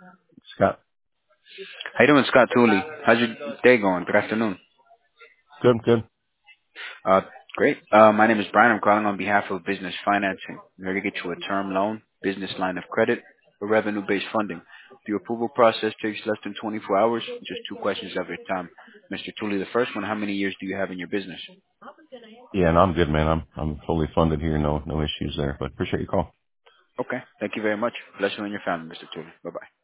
Scott. How you doing, Scott Tooley? How's your day going? Good afternoon. Good, good. Uh, Great. My name is Brian. I'm calling on behalf of Business Financing. I'm here to get you a term loan, business line of credit, or revenue-based funding. The approval process takes less than 24 hours. Just two questions every time. Mr. Tooley, the first one, how many years do you have in your business? Yeah, and I'm good, man. I'm fully funded here. No issues there. But appreciate your call. Okay. Thank you very much. Bless you and your family, Mr. Tooley. Bye-bye.